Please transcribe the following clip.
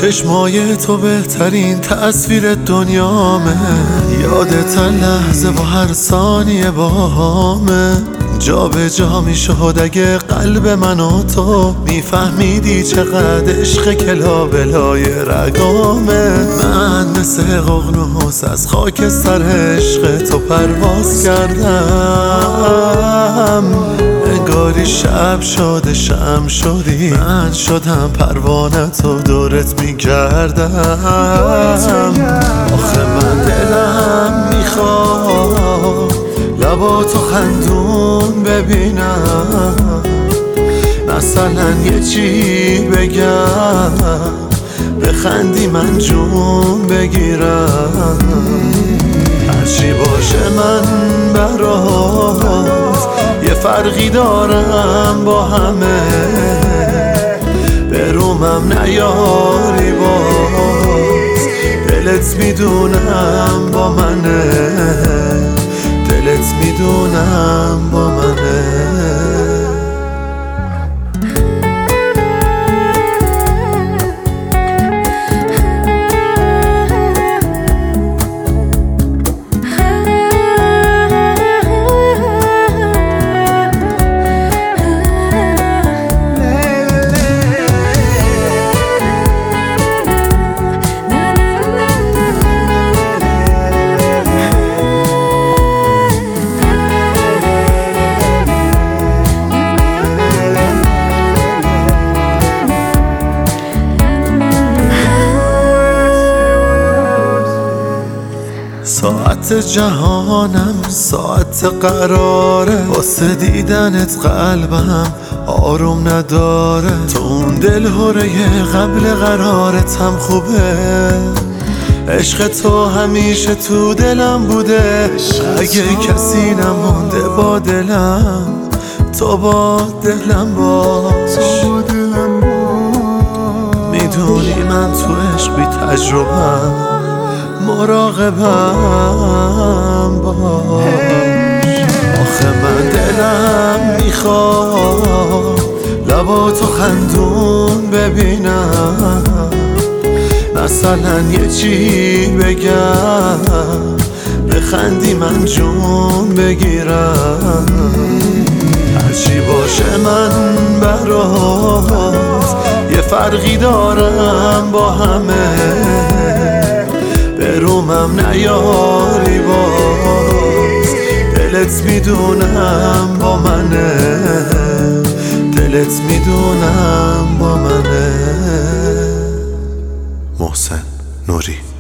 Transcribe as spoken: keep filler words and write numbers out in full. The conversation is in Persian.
چشمای تو بهترین تصویر دنیامه، یادت لحظه و هر ثانیه باهامه. جا به جا میشد اگه قلب من و تو میفهمیدی چقدر عشق کلا بلای رگامه. من مثل ققنوس از خاک سر عشق تو پرواز کردم، انگاری شب شده شم شدی، من شدم پروانه تو دورت میگردم. آخه من دلم میخواد لباتو خندون ببینم، مثلا یه چی بگم بخندی من جون بگیرم. هرچی باشه من برات یه فرقی دارم با همه، به رومم نیاری باز، دلت میدونم با منه، دلت میدونم با منه. ساعت جهانم ساعت قراره، واسه دیدنت قلبم آروم نداره. تو اون دل هره قبل قرارتم خوبه، عشق تو همیشه تو دلم بوده. اگه کسی نمونده با دلم، تو با دلم باش. میدونی من تو عشق بی تجربم، مراقبم باش. آخه من دلم میخواد لباتو خندون ببینم، مثلا یه چی بگم بخندی من جون بگیرم. هرچی باشه من برات یه فرقی دارم با همه، به رومم نیاری باز، دلت میدونم با منه، دلت میدونم با منه. محسن نوری.